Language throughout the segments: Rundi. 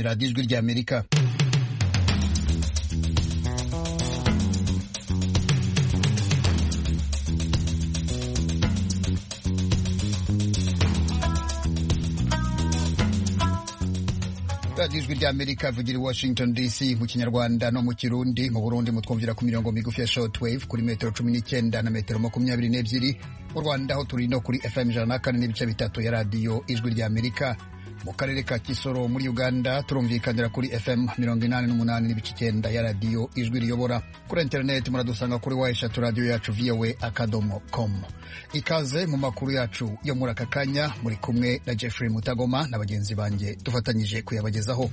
ni radiyo ijwi ry'Amerika. Ijwi ry'Amerika ivugira i Washington DC mu Kinyarwanda no mu Kirundi. Mu Burundi mutwumvira ku mirongo migufi ya shortwave kuri metero 19 na metero 22. Mu Rwanda ho turi no kuri FM 104.3 ya radiyo ijwi ry'Amerika. Mu karere ka Kisoro muri Uganda turumvikanira kuri FM 88.9 ya radiyo ijwi riyobora. Kuri internet muradusanga kuri wayeshatu radio yacu voa.com. Ikaze mu makuru yacu yo muri aka kanya, muri kumwe na Jeffrey Mutagoma na bagenzi banjye dufatanyije kuyabagezaho.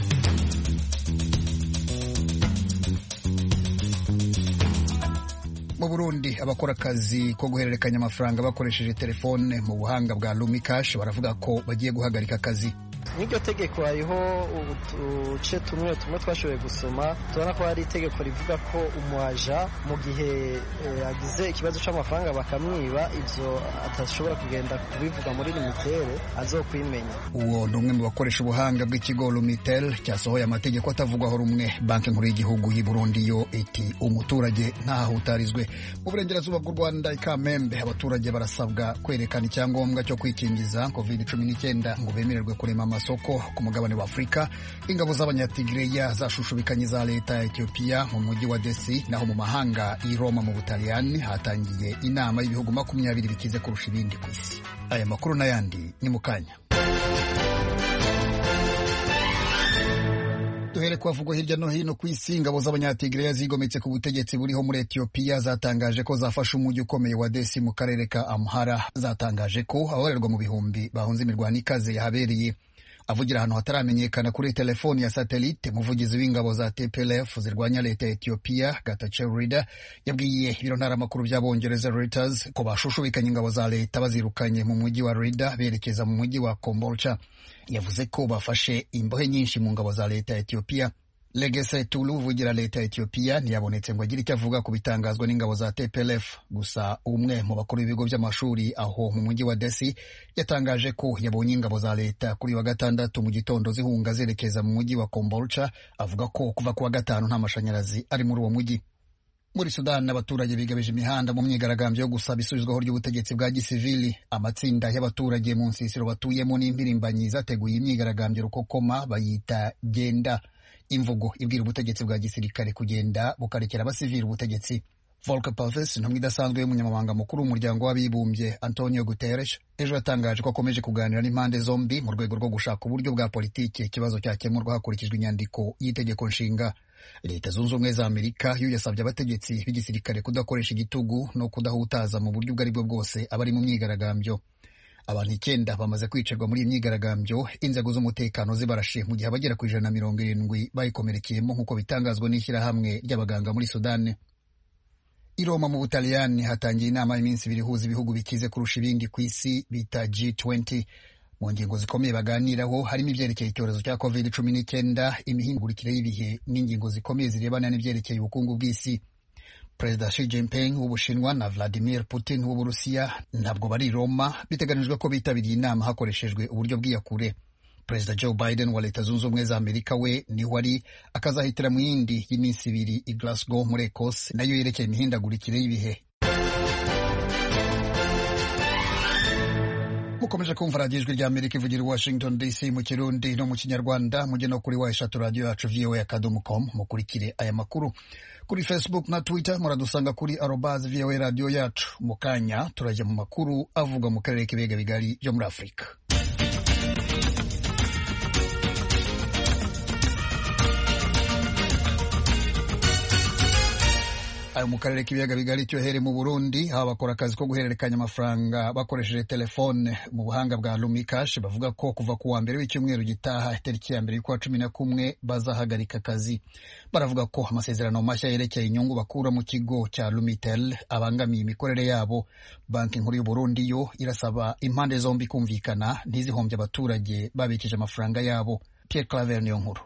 Mu Burundi abakora akazi ko guhererekanya amafaranga bakoresheje telefone mu buhanga bwa Lumicash baravuga ko bagiye guhagarika akazi. N'iryo tegeko hariho uduce tumwe twashoboye gusoma, tubona ko hari itegeko rivuga ko umuaja mu gihe agize ikibazo c'amafaranga bakamwiba, ivyo atashobora kugenda kubivuga muri Lumitel azokwimenya. Uwo ni umwe mu bakoresha ubuhanga bw'ikigo Lumitel cyasohoye amategeko atavugwaho rumwe. Banki nkuru y'igihugu y'u Burundi yo iti umuturage ntahahutarizwe. Mu burengerazuba bw'u Rwanda i Kamembe abaturage barasabwa kwerekana icyangombwa cyo kwikingiza COVID-19 ngo bemererwe kurema amasoko ku mugabane wa Afurika. Ingabo z'abanyatigreya zashushubikanye za leta ya Ethiopia mu mujyi wa Desi, naho mu mahanga i Roma mu Butaliyani hatangiye inama y'ibihugu 20 bikize kurusha ibindi ku isi. Aya makuru n'ayandi ni mu kanya. Duhere kuhavugwa hirya no hino ku isi. Ingabo z'abanyatigreya zigometse ku butegetsi buriho muri Ethiopia zatangaje ko zafashe umujyi ukomeye wa Desi mu karere ka Amhara. Zatangaje ko ababarerwa mu bihumbi bahunze imirwano ikaze yahabereye. Avugira ahantu hataramenyekana kuri telefoni ya satellite, umuvugizi w'ingabo za TPLF zirwanya leta ya Ethiopia Getachew Reda yabwiye ibiro ntaramakuru by'Abongereza Reuters ko bashushubikanye ingabo za leta bazirukanye mu mujyi wa Reda berekeza mu mujyi wa Kombolcha. Yavuze ko bafashe imbohe nyinshi mu ngabo za leta ya Ethiopia. Legese Tulu uvugira leta ya Ethiopia ntiyabonetse ngo agire icyo avuga ku bitangazwa n'ingabo za TPLF. Gusa umwe mu bakuru b'ibigo by'amashuri aho mu mujyi wa Desi yatangaje ko yabonye ingabo za leta kuri wa gatandatu mu gitondo zihunga zerekeza mu mujyi wa Kombolcha. Avuga ko kuva ku wa gatanu nta mashanyarazi ari muri uwo mujyi. Muri Sudan abaturage bigabije imihanda mu myigaragambyo yo gusaba isubizwaho ry'ubutegetsi bwa gisivili. Amatsinda y'abaturage mu nsisiro batuyemo n'impirimbanyi zateguye imyigaragambyo rukokoma bayita Genda, imvugo ibwira ubutegetsi bwa gisirikare kugenda bukarekera abasivili ubutegetsi. Volker Perthes, intumwa idasanzwe y'umunyamabanga mukuru w'umuryango w'abibumbye Antonio Guterres, ejo yatangaje ko akomeje kuganira n'impande zombi mu rwego rwo gushaka uburyo bwa politiki ikibazo cyakemurwa hakurikijwe inyandiko y'itegeko nshinga. Leta zunze ubumwe za Amerika yo yasabye abategetsi b'igisirikare kudakoresha igitugu no kudahutaza mu buryo ubwo ari bwo bwose abari mu myigaragambyo. Abantu 9 bamaze kwicirwa muri iyi myigaragambyo, inzego z'umutekano zibarashe mu gihe abagera ku 170 bayikomerekeyemo nk'uko bitangazwa n'ishyirahamwe ry'abaganga muri Sudani. I Roma mu Butaliyani hatangiye inama y'iminsi 2 ihuza ibihugu bikize kurusha ibindi ku isi bita G20. Mu ngingo zikomeye baganiraho harimo ibyerekeye icyorezo cya COVID-19, imihindagurikire y'ibihe n'ingingo zikomeye zirebana n'ibyerekeye ubukungu bw'isi. Perezida Xi Jinping w'Ubushinwa na Vladimir Putin w'Uburusiya ntabwo bari Roma. Biteganijwe ko bitabiriye inama hakoreshejwe uburyo bw'iyakure. Perezida Joe Biden wa Leta Zunze Ubumwe za Amerika we niho ari, akazahitira mu yindi y'iminsi 2 i Glasgow muri Ecosse, nayo yerekeye imihindagurikire y'ibihe. Mukomeje kumva radiyo ijwi ry'Amerika ivugira i Washington DC mu Kirundi no mu Kinyarwanda. Mujye no kuri wayeshatu radio yacu voa.com mukurikire aya makuru. Kuri Facebook na Twitter muradusanga kuri @voa radio yacu. Mu kanya turajya mu makuru avuga mu karere k'ibiyaga bigari byo muri Afurika. Ayo mu karere k'ibiyaga bigari cyohere mu Burundi, aba bakora akazi ko guhererekanya amafaranga bakoresheje telefone mu buhanga bwa Lumicash bavuga ko kuva ku wa mbere w'icyumweru gitaha tariki ya 11 bazahagarika akazi. Baravuga ko amasezerano mashya yerekeye inyungu bakura mu kigo cya Lumitel abangamiye imikorere yabo. Banki nkuru y'u Burundi yo irasaba impande zombi kumvikana ntizihombye abaturage babikije amafaranga yabo. Pierre Claver niyo nkuru.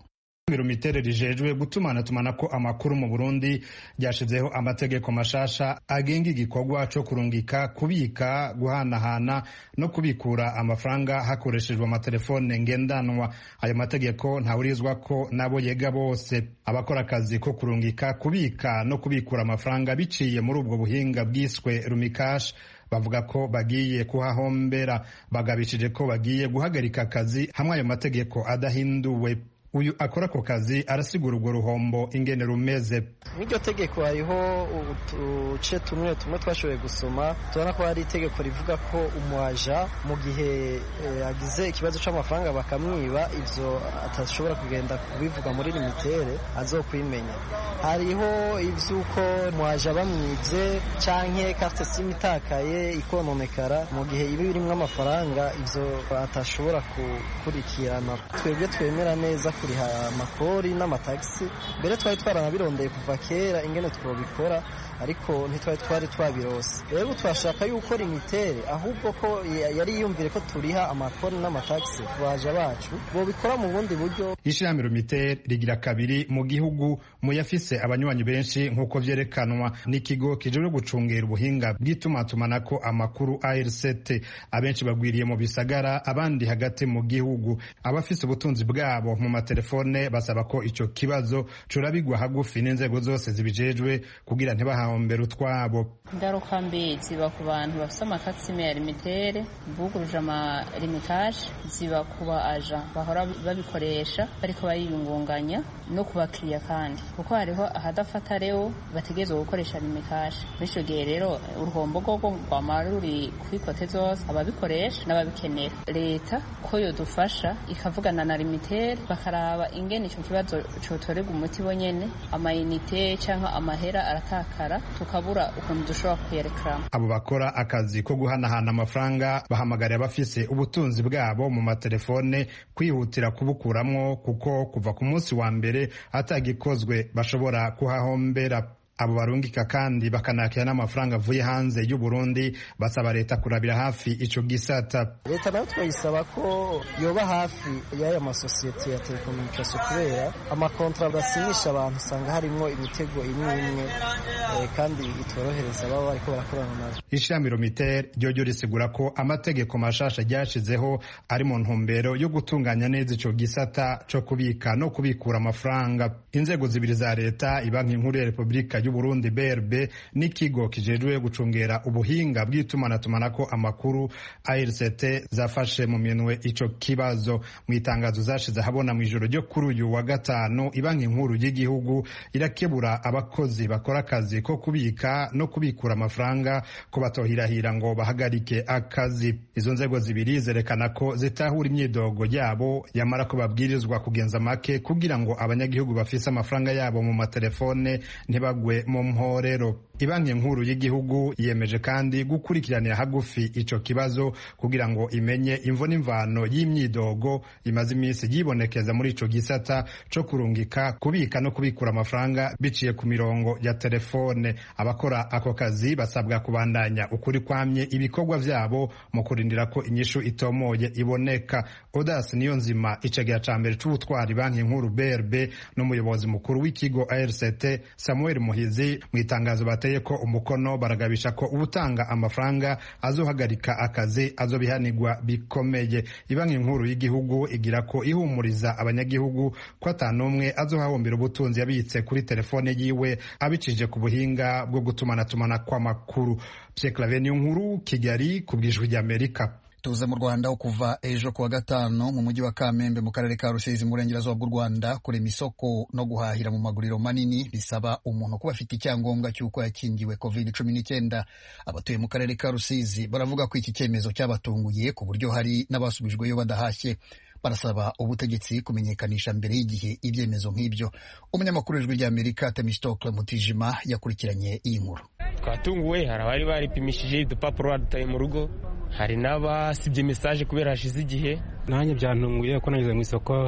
Mirumitere rijejwe gutumanatumana ko amakuru mu Burundi ryashizeho amategeko mashasha agenga igikorwa co kurungika, kubika, guhanahana no kubikura amafaranga hakoreshejwe amatelefone ngendanwa. Ayo mategeko ntawurizwa ko nabo yega bose. Abakora akazi ko kurungika, kubika no kubikura amafaranga biciye muri ubwo buhinga bwiswe Rumikash bavuga ko bagiye kuhahombera. Bagabishije ko bagiye guhagarika akazi hamwe ayo mategeko adahinduwe. Uyu akora ko kazi arasigura urwo ruhombo ingene rumeze. N'iryo tegeko hariho uduce tumwe twashoboye gusoma, tubona ko hari itegeko rivuga ko umwaja mu gihe agize ikibazo c'amafaranga bakamwiba, ivyo atashobora kugenda kubivuga muri limitere azokwimenya. Hariho ivyuko umwaja bamwivye canke carte SIM itakaye ikononekara, mu gihe ibi birimwo amafaranga ivyo atashobora kukurikirana. Twebwe twemera neza kuriha amakori n'amatagisi, mbere twari twaranabirondeye kuva kera ingene twobikora, ariko ntitwari twabirose. Rero twashaka yuko limitere ahubwo ko yari yiyumvire ko turiha amakori n'amatagisi baje bacu bobikora mu bundi buryo. Ishirahamwe Limitere rigira kabiri mu gihugu mu yafise abanywanyi benshi nk'uko vyerekanwa n'ikigo kijejwe gucungera ubuhinga bw'itumatumanako amakuru ARCT. Abenshi bagwiriye mu bisagara, abandi hagati mu gihugu. Abafise ubutunzi bwabo mu telefone basaba ko ico kibazo curabigwa hagufi n'inzego zose zibijejwe kugira ntibahahombera utwabo. Ingaruka mbi ziba ku bantu bafise amakasime ya limitere, buguruje ama limitaje, ziba kuba aja bahora babikoresha bariko bayiyungunganya, no kubakiriya kandi kuko hariho ahadafata rero bategezwe gukoresha limitaje. Bityo gihe rero uruhombo rwo rwamara ruri kwikote zose ababikoresha n'ababikenera. Leta ko yodufasha ikavugana na limitere bakaraba ingene ico kibazo cotorega umuti bonyene, amayinite canke amahera aratakara tukabura ukuntu dushobora kuyerekana. Abo bakora akazi ko guhanahana amafaranga bahamagarira abafise ubutunzi bwabo mu matelefone kwihutira kubukuramwo, kuko kuva ku munsi wa mbere atagikozwe bashobora kuhahombera. Abo barungika kandi bakanakira n'amafaranga avuye hanze y'u Burundi, basaba leta kurabira hafi ico gisata. Leta nayo twayisaba ko yoba hafi y'aya masosiyete ya telekomunikasiyo, kubera amakontra basinyisha abantu usanga harimwo imitego imwe kandi itorohereza baba bariko barakorana nazo. Ishirahamwe Limitere ryo risigura ko amategeko mashasha ryashizeho ari mu ntumbero yo gutunganya neza ico gisata co kubika no kubikura amafaranga. Inzego zibiri za leta, Ibanki Nkuru ya Repubulika y'u Burundi BRB n'ikigo kijejwe gucungera ubuhinga bw'itumanatumako amakuru ARCT zafashe mu minwe ico kibazo. Mu itangazo zashize habona mu ijoro ryo kuri uyu wa gatanu, Ibanki Nkuru y'igihugu irakebura abakozi bakora akazi ko kubika no kubikura amafaranga ko batohirahira ngo bahagarike akazi. Izo nzego zibiri zerekana ko zitahura imyidogo yabo, yamara ko babwirizwa kugenza make kugira ngo abanyagihugu bafise amafaranga yabo mu matelefone ntibagwe mu mporero. Ibanki Nkuru y'igihugu yemeje kandi gukurikiranira hagufi ico kibazo kugira ngo imenye imvo n'imvano y'imyidogo imaze iminsi yibonekeza muri ico gisata co kurungika, kubika no kubikura amafaranga biciye ku mirongo ya telefone. Abakora ako kazi basabwa kubandanya ukuri kwamye ibikorwa vyabo mu kurindira ko inyishu itomoye iboneka. Odas Niyonzima, icegera ca mbere c'ubutwari Banki Nkuru BRB n'umuyobozi mukuru w'ikigo ARCT Samuel Muhizi, mu itangazo bateye ko umukono baragabisha ko ubutanga amafaranga azohagarika akazi azobihanirwa bikomeye. Ibanki Nkuru y'igihugu igira ko ihumuriza abanyagihugu ko atanumwe azohahombera ubutunzi yabitse kuri telefone yiwe abicije ku buhinga bwo gutumanatumana kw'amakuru. Pierre Claver Nkuru, Kigali, kubw'Ijwi ry'Amerika. Tuze mu Rwanda kuva ejo kuwa gatanu mu mujyi wa Kamembe mu karere ka Rusizi mu burengerazuba bw'u Rwanda, kurema isoko no guhahira mu maguriro manini bisaba umuntu kuba afite icyangombwa cy'uko yakingiwe COVID-19. Abatuye mu karere ka Rusizi baravuga ko iki cyemezo cyabatunguye ku buryo hari n'abasubijweyo badahashye. Barasaba ubutegetsi kumenyekanisha mbere y'igihe ibyemezo nk'ibyo. Umunyamakuru w'Ijwi ry'Amerika Temistokle Mutijima yakurikiranye iyi nkuru. Twatunguwe, hari abari baripimishije udupapuro badutaye mu rugo, hari n'abasibye message kubera hashize igihe. Nanjye byantunguye ko nageze mu isoko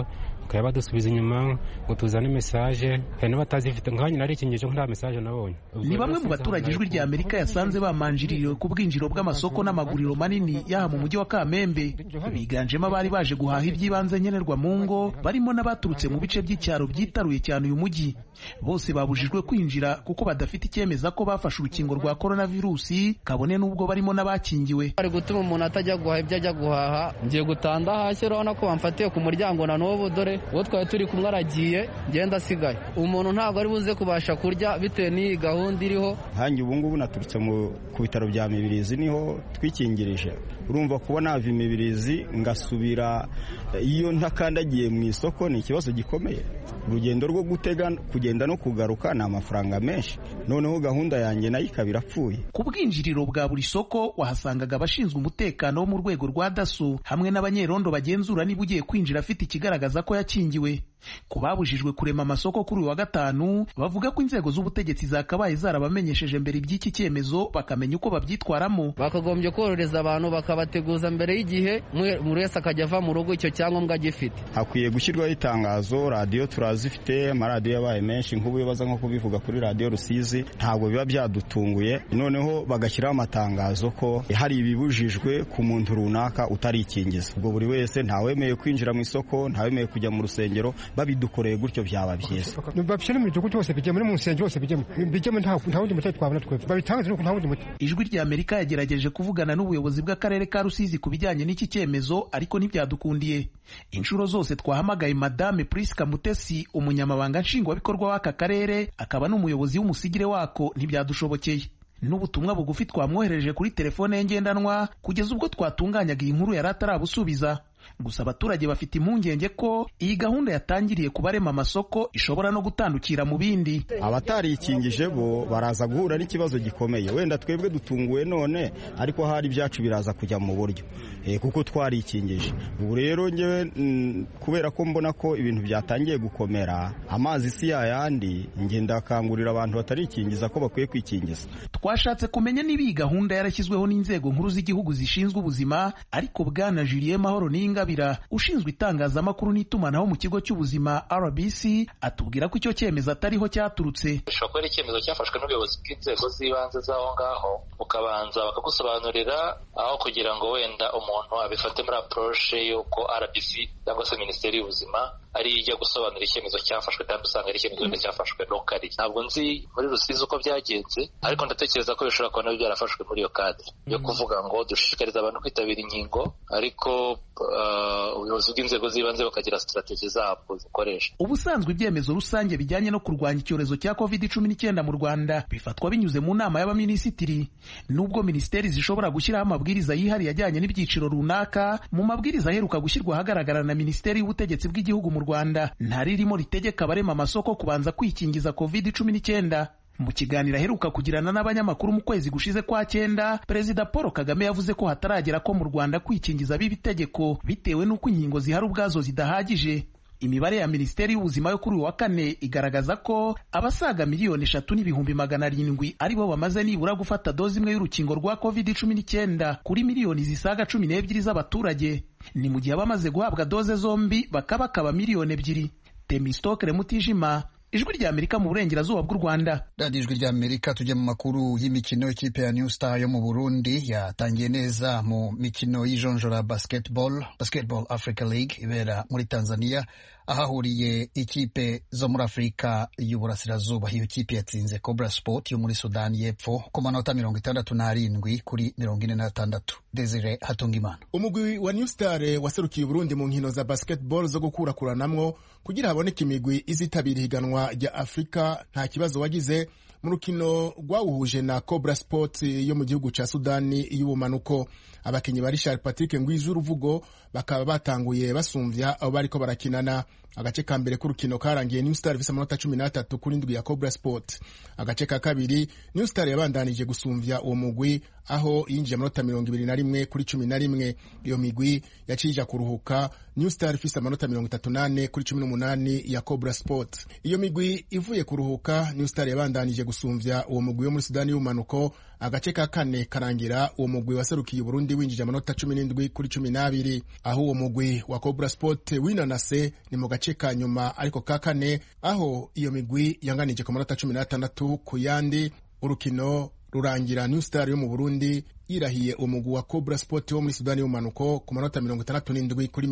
bakaba badusubiza inyuma ngo tuzane message hari n'abatazifite nkanye narikingeje nta message nabonye. Ni bamwe mu baturage ijwi rya Amerika yasanze bamanjiriwe ku bwinjiro bw'amasoko n'amaguriro manini yaha mu mujyi wa Kamembe, biganjemo abari baje guhaha iby'ibanze nkenerwa mu ngo, barimo n'abaturutse mu bice by'icyaro byitaruye cyane uyu mujyi. Bose babujijwe kwinjira kuko badafite icyemeza ko bafashe urukingo rwa coronavirusi, kabone n'ubwo barimo n'abakingiwe. Ari gutuma umuntu atajya guhaha ibyo ajya guhaha, ngiye gutanda hasi urabona ko bamfatiye ku muryango na n'ubu dore uwo twari turi kumwe aragiye ngenda asigaye. Umuntu ntabwo ari buze kubasha kurya bitewe n'iyi gahunda iriho. Hanjye ubu ngubu naturutse ku bitaro bya Mibirizi niho twikingirije. Urumva kuba nava Mibirizi ngasubira iyo ntakandagiye mu isoko ni ikibazo gikomeye. Urugendo rwo gutega kugenda no kugaruka ni amafaranga menshi, noneho gahunda yanjye nayo ikaba irapfuye. Ku bwinjiriro bwa buri soko wahasangaga abashinzwe umutekano wo mu rwego rwa daso hamwe n'abanyerondo bagenzura niba ugiye kwinjira afite ikigaragaza ko yakingiwe. Ku babujijwe kurema amasoko kuri uyu wa gatanu, bavuga ko inzego z'ubutegetsi zakabaye zarabamenyesheje mbere iby'iki cyemezo bakamenya uko babyitwaramo. Bakagombye korohereza abantu bakabateguza mbere y'igihe, buri wese akajya ava mu rugo icyo cyangombwa gifite. Hakwiye gushyirwaho itangazo, radiyo turazifite, amaradiyo yabaye menshi, nk'ubu bibaza nko kubivuga kuri radiyo Rusizi, ntabwo biba byadutunguye. Noneho bagashyiraho amatangazo ko hari ibibujijwe ku muntu runaka utarikingiza. Ubwo buri wese ntawemeye kwinjira mu isoko, ntawemeye kujya mu rusengero. Babidukoreye gutyo byaba byiza. Babishyira mu gihugu cyose bijye muri mu nsengero hose bijye nta wundi muti twabona twebwe. Babitangaze nuko nta wundi muti. Ijwi rya Amerika yagerageje kuvugana n'ubuyobozi bw'akarere ka Rusizi ku bijyanye n'iki cyemezo, ariko ntibyadukundiye. Inshuro zose twahamagaye Madame Priska Mutesi, umunyamabanga nshingwabikorwa w'aka karere akaba n'umuyobozi w'umusigire wako, ntibyadushobokeye. N'ubutumwa bugufi twamwohereje kuri telefone ye ngendanwa kugeza ubwo twatunganyaga iyi nkuru yari atarabusubiza. Gusa abaturage bafite impungenge ko iyi gahunda yatangiriye kubarema amasoko ishobora no gutandukira mu bindi. Abatarikingije bo baraza guhura n'ikibazo gikomeye. Wenda twebwe dutunguwe none, ariko hari ibyacu biraza kujya mu buryo kuko twarikingije. Ubu rero ngewe kubera ko mbona ko ibintu byatangiye gukomera, amazi si yayandi, ngenda akangurira abantu batarikingiza ko bakwiye kwikingiza. Twashatse kumenya niba iyi gahunda yarashyizweho n'inzego nkuru z'igihugu zishinzwe ubuzima, ariko Bwana Julien Mahoro Ningabira ushinzwe itangazamakuru n'itumanaho mu kigo cy'ubuzima RBC atubwira ko icyo cyemezo atariho cyaturutse. Bishobora kuba ari icyemezo cyafashwe n'ubuyobozi bw'inzego z'ibanze z'aho ngaho, ukabanza bakagusobanurira aho kugira ngo wenda umuntu abifate muri approche y'uko RBC cyangwa se Minisiteri y'Ubuzima ari ijya gusobanura icyemezo cyafashwe, kandi usanga ari icyemezo cyafashwe locally. Ntabwo nzi muri Rusizi uko byagenze, ariko ndatekereza ko bishobora kuba nabyo byarafashwe muri iyo cadre yo kuvuga ngo dushishikariza abantu kwitabira inkingo, ariko ubuyobozi bw'inzego z'ibanze bakagira strategy zabo zikoresha. Ubusanzwe ibyemezo rusange bijyanye no kurwanya icyorezo cya COVID-19 mu Rwanda bifatwa binyuze mu nama y'abaminisitiri. Nubwo minisiteri zishobora gushyiraho amabwiriza yihariye ajyanye n'ibyiciro runaka, mu mabwiriza aheruka gushyirwa ahagaragara na Minisiteri y'Ubutegetsi bw'Igihugu mu Rwanda ntaririmo ritegeka abarema amasoko kubanza kwikingiza COVID-19. Mu kiganiro aheruka kugirana n'abanyamakuru mu kwezi gushize kwa cyenda, Perezida Paul Kagame yavuze ko hataragera ko mu Rwanda kwikingiza biba itegeko bitewe n'uko inkingo zihari ubwazo zidahagije. Imibare ya Minisiteri y'Ubuzima yo kuri uyu wa kane igaragaza ko abasaga 3,700,000 aribo bamaze nibura gufata dozi imwe y'urukingo rwa COVID-19 kuri miliyoni zisaga 12 z'abaturage. Ni mu gihe abamaze guhabwa doze zombi bakaba miliyoni 2. Temistokere Mutijima, Ijwi rya Amerika mu burengerazuba bw'u Rwanda. Radio Ijwi rya Amerika tujya mu makuru y'imikino. Ikipe ya New Star yo mu Burundi yatangiye neza mu mikino y'ijonjora Basketball Africa League ibera muri Tanzania, ahahuriye ikipe zo muri Afurika y'Uburasirazuba. Iyo kipe yatsinze Cobra Sport yo muri Sudani y'Epfo ku manota 67 kuri 46. Desire Hatungimana. Umugwi wa New Star waserukiye Burundi mu nkino za basketball zo gukurakuranamwo kugira haboneke imigwi izitabira higanwa rya Afrika nta kibazo wagize mu rukino rwawuhuje na Cobra Sport yo mu gihugu ca Sudani y'ubumanuko. Abakinyi ba Richard Patrick Ngwizuruvugo bakaba batanguye basumvya abo bariko barakinana. Agace ka mbere k'urukino karangiye New Star ifise amanota 13 kuri ndwi ya Cobra Sport. Agace ka kabiri New Star yabandanije gusumvya uwo mugwi aho yinjiye amanota 21 kuri 11. Iyo migwi yacija kuruhuka, New Star ifise amanota 38 kuri 18 ya Cobra Sport. Iyo migwi ivuye kuruhuka, New Star yabandanije gusumvya uwo mugwi wo muri Sudani y'ubumanuko. Agace ka kane karangira uwo mugwi waserukiye Burundi winjije amanota 17 kuri 12. Aho uwo mugwi wa Cobra Sport winanase ni mu gace ka nyuma ariko ka kane aho iyo migwi yanganije ku manota 16 ku yandi. Urukino rurangira New Star yo mu Burundi yirahiye umugwi wa Cobra Sport wo muri Sudani y'umanuko ku manota 67 kuri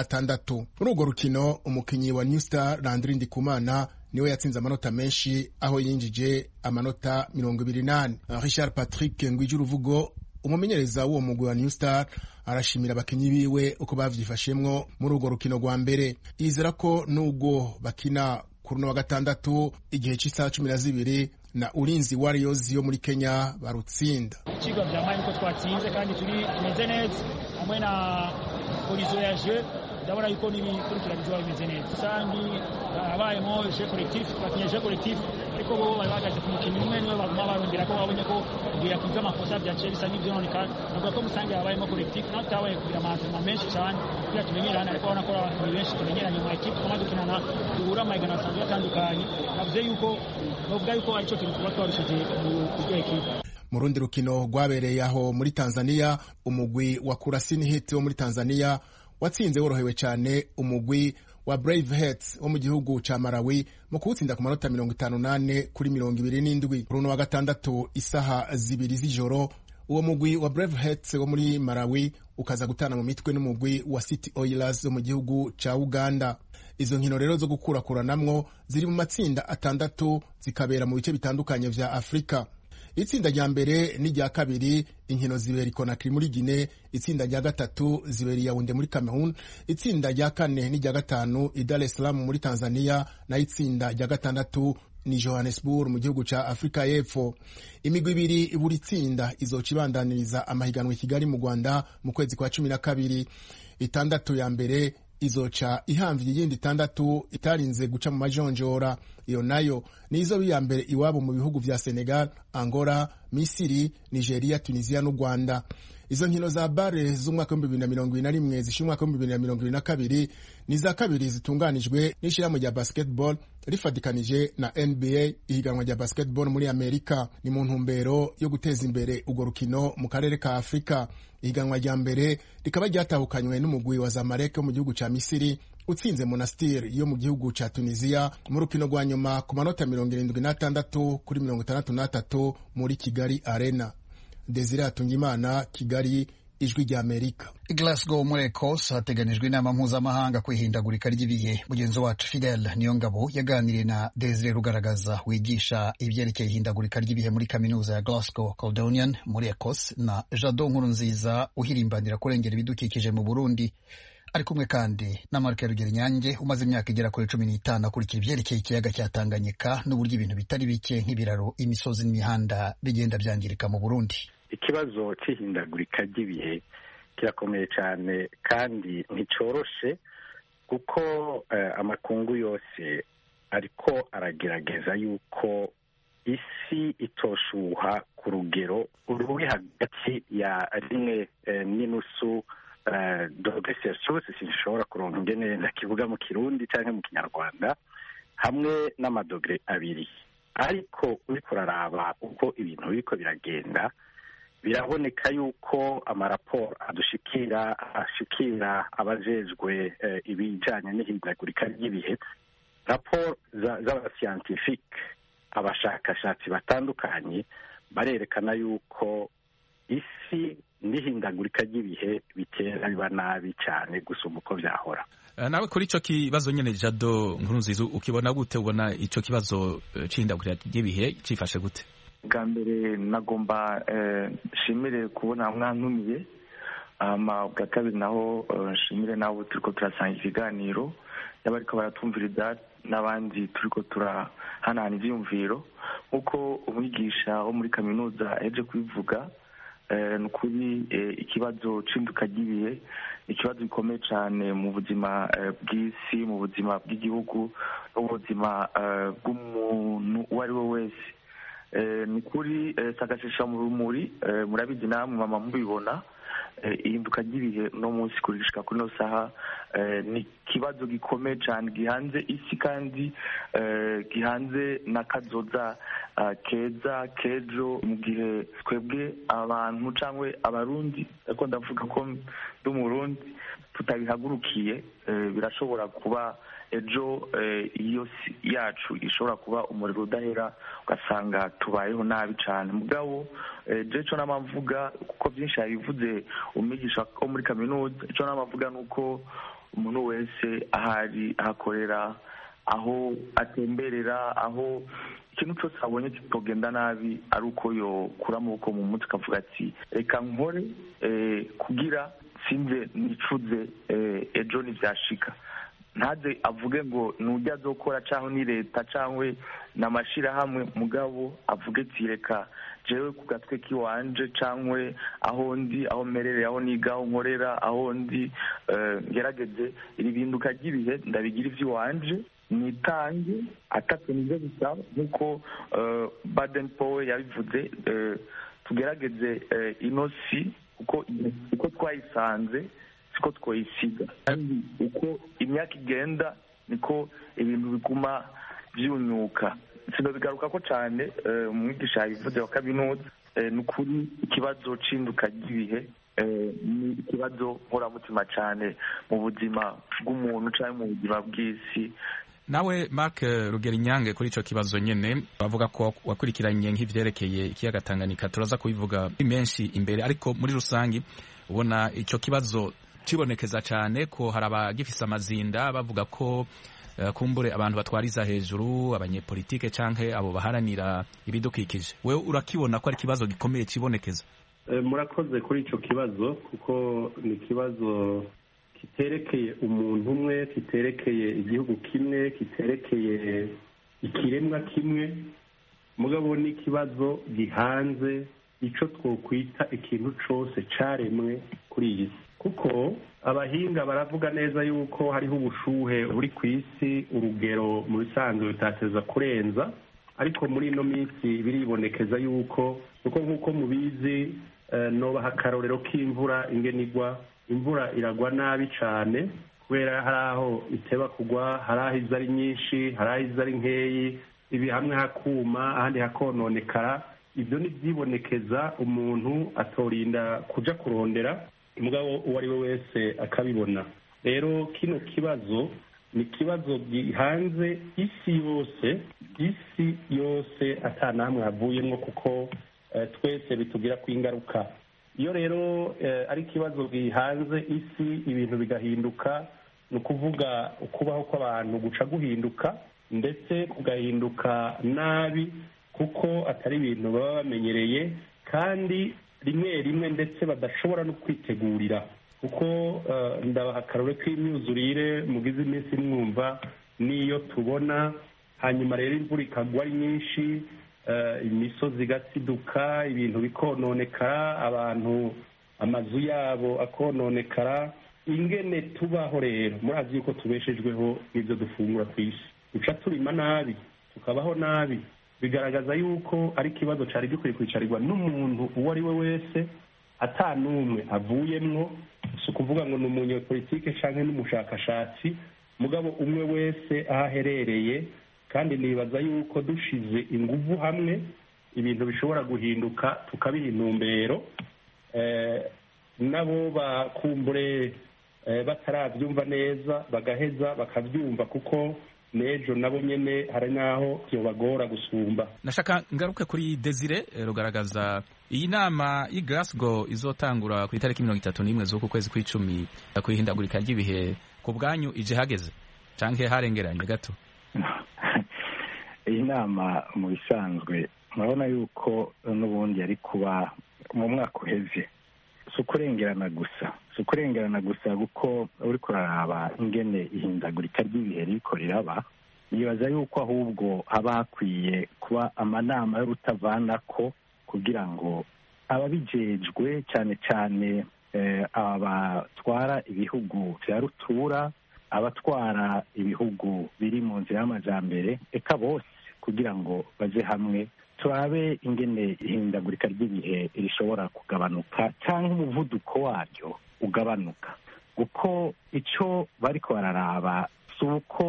46. Muri urwo rukino umukinyi wa New Star Landry Ndikumana niwe yatsinze amanota menshi aho yinjije amanota 28. Richard Patrick Ngwijuruvugo umumenyereza w'uwo mugwi wa New Star arashimira abakinyi biwe uko bavyifashemwo muri urwo rukino rwa mbere. Yizera ko nubwo bakina kuri wa gatandatu igihe cy'isaha 12 na Ulinzi Warriors yo muri Kenya barutsinda. Ikigo byamaye uko twatsinze kandi tumeze neza hamwe na horizon ya jeu ndabona yuko n'ibikurikira bizoba bimeze neza. Sangi abayemo jeu collectif bakinye jeu collectif ariko bo bari bagaze ku mukino umwe niwe baguma barondera ko babonye ko ngiye kuza amakosa bya Chelsea n'ibyo none kandi nabwo ko musange abayemo collectif natabaye kugira amazima menshi cyane kugira tumenyerane ariko ubona ko abantu benshi tumenyeranye mu equipe kuma dukinana duhura amahigano asanzwe atandukanye navuze yuko novuga yuko aricyo kintu tuba twarushije mu equipe. Mu rundi rukino rwabereye aho muri Tanzania umugwi wa Kurasini Hit wo muri Tanzania watsinze worohewe cyane umugwi wa Brave Hearts wo mu gihugu ca Malawi mu kuwutsinda ku manota 58 kuri 27. Runo wa gatandatu isaha 2 z'ijoro uwo mugwi wa Brave Hearts wo muri Malawi ukaza gutana mu mitwe n'umugwi wa City Oilers wo mu gihugu ca Uganda. Izo nkino rero zo gukurakuranamwo ziri mu matsinda 6 zikabera mu bice bitandukanye vya Afrika. Itsinda rya mbere n'irya kabiri inkino zibera Conakry muri Guinea, itsinda rya gatatu zibera Yaounde muri Cameroon, itsinda rya kane n'irya gatanu i Dar es Salaam muri Tanzania, na itsinda rya gatandatu ni Johannesburg mu gihugu ca Afrika y'Epfo. Imigwi ibiri buri tsinda izoca ibandaniriza amahiganwa i Kigali mu Rwanda mu kwezi kwa 12. Itandatu ya mbere izoca ihamvye iyindi 6 itarinze guca mu majonjora. Iyo nayo ni izo ya mbere iwabo mu bihugu vya Senegal, Angola, Misiri, Nigeria, Tunisia n'u Rwanda. Izo nkino za bare z'umwaka wa 2021 zishimwaka wa 2022 ni za kabiri zitunganijwe n'ishirahamwe rya basketball rifadikanije na NBA ihiganwa rya basketball muri Amerika. Ni mu ntumbero yo guteza imbere urwo rukino mu karere ka Afrika. Ihiganwa rya mbere rikaba ryatahukanywe n'umugwi wa Zamalek mu gihugu ca Misiri utsinze Monastir yo mu gihugu ca Tunisia mu rukino rwa nyuma ku manota 76 kuri 63 muri Kigali Arena. Desire Atungimana, Kigali, Ijwi rya Amerika. Glasgow muri Ecosse hateganijwe inama mpuzamahanga ku ihindagurika ry'ibihe. Mugenzi wacu Fidel Niyongabo yaganiriye na Desire Rugaragaza wigisha ibyerekeye ihindagurika ry'ibihe muri kaminuza ya Glasgow Caledonian muri Ecosse na Jado Nkurunziza uhirimbanira kurengera ibidukikije mu Burundi. Ari kumwe kandi na Mark Rugerinyange umaze imyaka igera kuri 15 akurikira ibyerekeye ikiyaga cya Tanganyika n'uburyo ibintu bitari bike nk'ibiraro, imisozi n'imihanda bigenda byangirika mu Burundi. Ikibazo cy'ihindagurika ry'ibihe kirakomeye cyane kandi nticoroshe kuko amakungu yose ariko aragerageza yuko isi itoshuha ku rugero ruri hagati ya 1.5 dogere Celsius, sinshobora kuronka ingene ndakivuga mu Kirundi canke mu Kinyarwanda, hamwe n'amadogere 2. Ariko uriko uraraba uko ibintu biriko biragenda biraboneka yuko amaraporo ashikira abajejwe ibijanye n'ihindagurika ry'ibihe, raporo z'abascientifique, abashakashatsi batandukanye barerekana yuko isi n'ihindagurika ry'ibihe bitera biba nabi cyane gusumba uko byahora. Nawe kuri ico kibazo nyene Jado Nkurunziza ukibona gute? Ubona ico kibazo c'ihindagurika ry'ibihe cifashe gute? Bwa mbere nagomba nshimire kubona mwantumiye, bwa kabiri naho nshimire nawe turiko turasanga ikiganiro y'abariko baratumviriza n'abandi turiko turahanahana ivyiyumviro. Nk'uko umwigisha wo muri kaminuza aheje kubivuga, ni ukuri ikibazo c'induka ry'ibihe ikibazo gikomeye cyane mu buzima bw'isi, mu buzima bw'igihugu n'ubuzima bw'umuntu uwo ari we wese. Ni kuri sagashisha mu rumuri, murabizi namwe mama mubibona, ihinduka ry'ibihe no munsi kurishika kuri no saha ni kibazo gikomeye cyane gihanze isi kandi gihanze n'akazoza keza kejo mu gihe twebwe abantu cyangwa abarundi, ariko ndavuga ko ndi umurundi, tutabihagurukiye birashobora kuba ejo iyo si yacu ishobora kuba umuriro udahera ugasanga tubayeho nabi cyane mugabo icyo nama mvuga kuko byinshi yabivuze umwigisha wo muri kaminuza icyo nama mvuga ni uko umuntu wese ahari ahakorera aho atemberera aho ikintu cyose abonye kitogenda nabi ari uko yokura amaboko mu mutwe akavuga ati reka nkore kugira sinze nicuze ejo ntibyashika ntaze avuge ngo nujya azokora cyangwa ni leta cyangwa n'amashyirahamwe mugabo avuge ati reka jewe ku gatwe k'iwanje cyangwa aho ndi aho mmerere aho niga aho nkorera aho ndi ngerageze iri binduka ry'ibihe ndabigira iby'iwanje nitange atatu nizo bisaba nk'uko Baden Powell yabivuze tugerageze ino si uko twayisanze siko twoyisiga kandi uko imyaka igenda niko ibintu biguma byunyuka sinobigaruka ko cyane umwigisha yabivuze wa kaminuza ni ukuri ikibazo c'induka ry'ibihe ni ikibazo nkoramutima cyane mu buzima bw'umuntu cyangwa mu buzima bw'isi. Nawe Mark Rugerinyange kuri ico kibazo nyene bavuga ko wakurikiranye nk'ivyerekeye ikiyaga Tanganyika turaza kubivuga menshi imbere ariko muri rusangi ubona ico kibazo kibonekeza cyane ko hari abagifise amazinda bavuga ko kumbure abantu batwariza hejuru abanyepolitike canke abo baharanira ibidukikije wewe urakibona ko ari kibazo gikomeye kibonekeza? Murakoze kuri ico kibazo kuko ni kibazo kiterekeye umuntu umwe kiterekeye igihugu kimwe kiterekeye ikiremwa kimwe mugabo ni ikibazo gihanze ico twokwita ikintu cose caremwe kuri iyi si kuko abahinga baravuga neza yuko hariho ubushuhe buri ku isi urugero mu bisanzwe bitateza kurenza ariko muri ino minsi biribonekeza yuko kuko nk'uko mubizi nobaha akarorero k'imvura ingene igwa imvura iragwa nabi cyane kubera hari aho iteba kugwa hari aho iza ari nyinshi hari aho iza ari nkeyi ibi hamwe hakuma ahandi hakononekara ibyo ni byibonekeza umuntu atorinda kuja kurondera umugabo uwo ari we wese akabibona rero kino kibazo ni ikibazo gihanze isi yose atanamwe havuyemo kuko twese bitugira ku ingaruka iyo rero ari ikibazo gihanze isi ibintu bigahinduka ni ukuvuga ukubaho kw'abantu guca guhinduka ndetse kugahinduka nabi kuko atari ibintu baba bamenyereye kandi rimwe rimwe ndetse badashobora no kwitegurira kuko ndabaha akarore k'imyuzurire mugize iminsi mwumva niyo tubona hanyuma rero imvura ikagwa ari nyinshi imisozi igasiduka ibintu bikononekara abantu amazu yabo akononekara ingene tubaho rero murazi yuko tubeshejweho n'ibyo dufungura ku isi duca turima nabi tukabaho nabi bigaragaza yuko ari ikibazo cyari gikwiye kwicarirwa n'umuntu uwo ari we wese atanumwe avuyemwo si ukuvuga ngo ni umunyepolitike cyangwa n'umushakashatsi mugabo umwe wese aho aherereye kandi nibaza yuko dushize ingufu hamwe ibintu bishobora guhinduka tukabiha intumbero nabo bakumbure batarabyumva neza bagaheza bakabyumva kuko n'ejo nabo nyene hari naho byobagora gusumba. Nashaka ngaruke kuri Desire rugaragaza iyi nama i Glasgow izotangura ku itariki 31 z'uku kwezi kw'icumi kwihindagurika ry'ibihe ku bwanyu ije hageze canke harengeranye gato? Iyi nama mu bisanzwe murabona yuko n'ubundi yari kuba mu mwaka uheze si ukurengerana gusa kuko uri kuraraba ingene ihindagurika ry'ibihe riko riraba nibaza yuko ahubwo haba hakwiye kuba amanama y'urutavanako kugira ngo ababijejwe cyane cyane abatwara ibihugu vya rutura abatwara ibihugu biri mu nzira y'amajambere eka bose kugira ngo baje hamwe turabe ingene ihindagurika ry'ibihe rishobora kugabanuka cyangwa umuvuduko waryo ugabanuka kuko icyo bariko bararaba si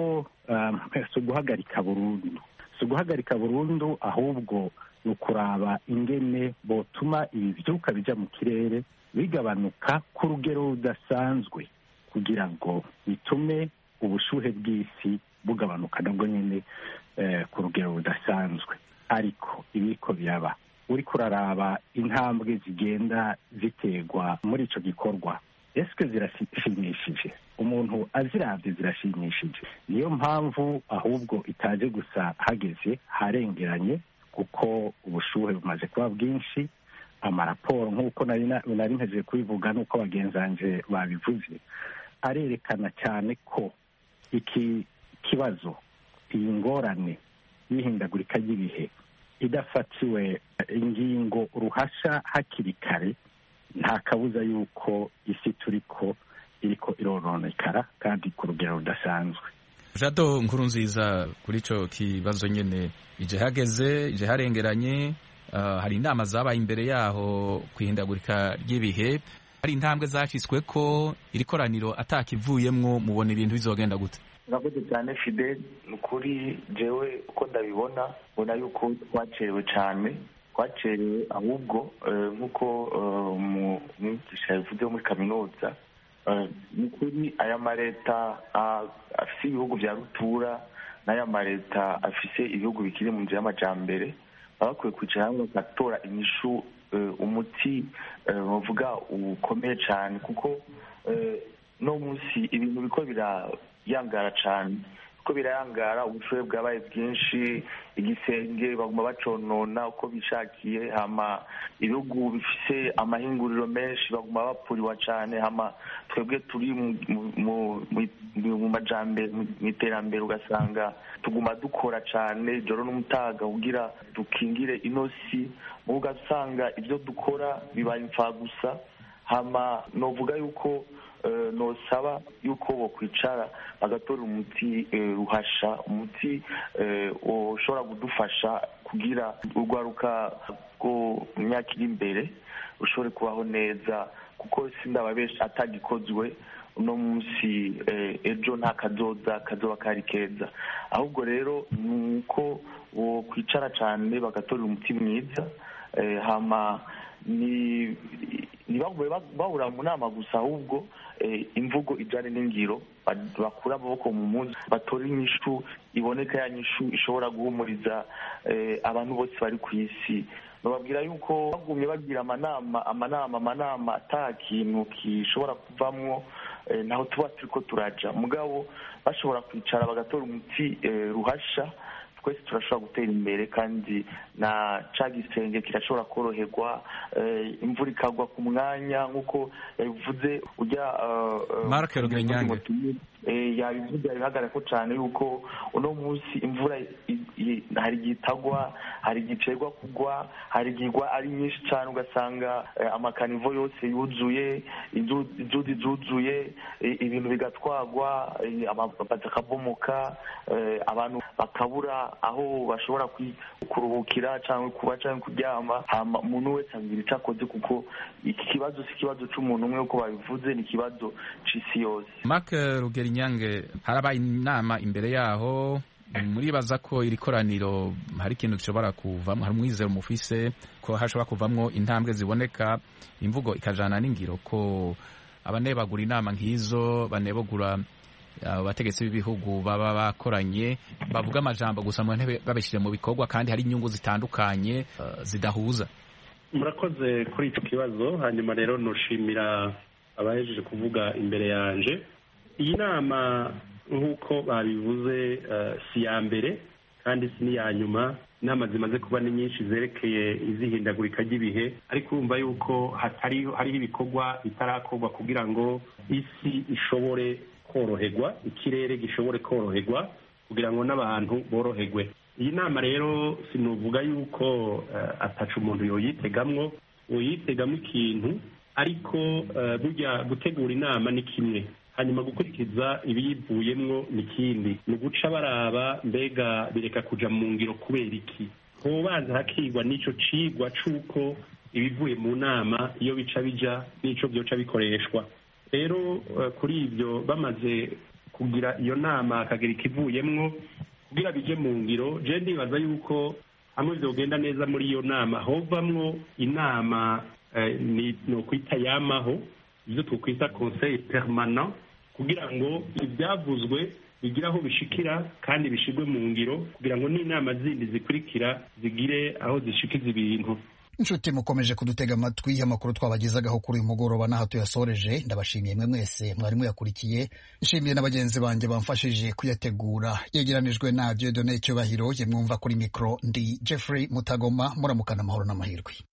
uguhagarika burundu ahubwo ni ukuraba ingene botuma ibivyuka bija mu kirere bigabanuka ku rugero rudasanzwe ku kugira ngo bitume ubushuhe bw'isi bugabanuka nabwo nyine ku rugero rudasanzwe. ariko ibiko biraba uriko uraraba intambwe zigenda ziterwa muri ico gikorwa eske zirashimishije, umuntu aziravye zirashimishije. Niyo mpamvu ahubwo itaje gusa hageze harengeranye, kuko ubushuhe bumaze kuba bwinshi. Amaraporo nk'uko nari mpeze kubivuga n'uko bagenzanje babivuze arerekana cyane ko iki kibazo, iyi ngorane y'ihindagurika ry'ibihe idafatiwe ingingo ruhasha hakiri kare, nta kabuza yuko isi turiko iriko irononekara kandi ku rugero rudasanzwe. Jado Nkurunziza, kuri ico kibazo nyene ije hageze, ije harengeranye, hari inama zabaye imbere yaho kwihindagurika ry'ibihe, hari intambwe zacitswe ko iri koraniro atakivuyemwo, mubona ibintu bizogenda gute? Urakoze cyane Fidel. Nukuri jewe uko ndabibona, mbona yuko twacerewe cyane, twacerewe ahubwo nk'uko umwigisha yavuze muri kaminuza, nukuri aya mareta afise ibihugu vya rutura n'aya mareta afise ibihugu bikiri mu nzira y'amajambere bakwiye kwicara hamwe bagatora inyishu, umuti bavuga ukomeye cyane, kuko no munsi ibintu biko birayangara cyane, uko birayangara ubushobozi bwabaye bwinshi, igisenge baguma baconona uko bishakiye, hama ibihugu bifise amahinguriro menshi baguma bapuriwa cyane, hama twebwe turi mu majambere, mu iterambere, ugasanga tuguma dukora cyane ijoro n'umutaga kugira dukingire inosi, ugasanga ibyo dukora bibaye imfagusa. Hama novuga yuko nosaba yuko bokwicara bagatora umuti ruhasha, umuti ushobora kudufasha kugira urwaruka rwo mu myaka iri imbere ushobore kubaho neza, kuko sindaba benshi atagikozwe uno munsi, ejo nta kazoba kari keza. Ahubwo rero nuko bokwicara cyane bagatora umuti mwiza, hama ntibagume bahura mu nama gusa, ahubwo imvugo ijyanye n'ingiro, bakura amaboko mu munsi, batora inyishu iboneka, ya nyishu ishobora guhumuriza abantu bose bari ku isi. bababwira yuko bagumye bagira amanama ata kintu gishobora kuvamwo, naho tuba turiko turaja mugabo bashobora kwicara bagatora umuti ruhasha, twese turashobora gutera imbere kandi na ca gisenge kirashobora koroherwa, imvura ikagwa ku mwanya nk'uko yabivuze ujya Mark Rugenyange yabivuze bihagarara ko cyane yuko uno munsi imvura hari igitagwa, hari igicerwa kugwa, hari igigwa ari nyinshi cyane, ugasanga amakanivo yose yuzuye, inzuzi zuzuye, ibintu bigatwagwa, amabati akabomoka, abantu bakabura aho bashobora kuruhukira cyangwa kuba cyangwa kuryama. Umuntu wese agira icyo akoze, kuko iki kibazo si ikibazo cy'umuntu umwe uko babivuze, ni ikibazo c'isi yose. Mark Rugenyange, harabaye inama imbere yaho, muribaza ko iri koraniro hari ikintu gishobora kuvamo, hari umwizero mufise ko hashobora kuvamwo intambwe ziboneka, imvugo ikajana n'ingiro, ko abanebagura inama nk'izo banebagura abategetsi b'ibihugu baba bakoranye bavuga amajambo gusa mu ntebe babishije mu bikorwa, kandi hari inyungu zitandukanye zidahuza. Murakoze kuri icyo kibazo. Hanyuma rero nushimira abahejeje kuvuga imbere yanje. Iyi nama nk'uko babivuze si ya mbere kandi si n'iya nyuma. Inama zimaze kuba ni nyinshi zerekeye izihindagurika ry'ibihe, ariko urumva yuko hariho ibikorwa bitarakorwa kugira ngo isi ishobore koroherwa, ikirere gishobore koroherwa kugira ngo n'abantu boroherwe. Iyi nama rero sinuvuga yuko ataca umuntu yoyitegamwo ikintu, ariko burya gutegura inama ni kimwe, hanyuma gukurikiza ibiyivuyemwo ni ikindi. Ni uguca baraba mbega bireka kuja mu ngiro kubera iki, hobanza hakigwa n'ico cigwa c'uko ibivuye mu nama iyo bica bija n'ico vyoca bikoreshwa. Rero kuri ibyo bamaze kugira iyo nama akagira ikivuyemwo kugira bije mu ngiro, je ndibaza yuko hamwe vyogenda neza muri iyo nama hovamwo inama no kwita yamaho, ivyo twokwita conseil permanent, kugira ngo ibyavuzwe bigire aho bishikira kandi bishigwe mu ngiro kugira ngo n'inama zindi zikurikira zigire aho zishikiza ibintu. inshuti mukomeje kudutega amatwi amakuru twabagezagaho kuri uyu mugoroba n'aho tuyasoreje. ndabashimiye mwe mwese mwari muyakurikiye, nshimiye na bagenzi banjye bamfashije kuyategura. yegeranijwe na Dieudonné Cyubahiro, ye mwumva kuri mikoro ndi Jeffrey Mutagoma. muramukana amahoro n'amahirwe.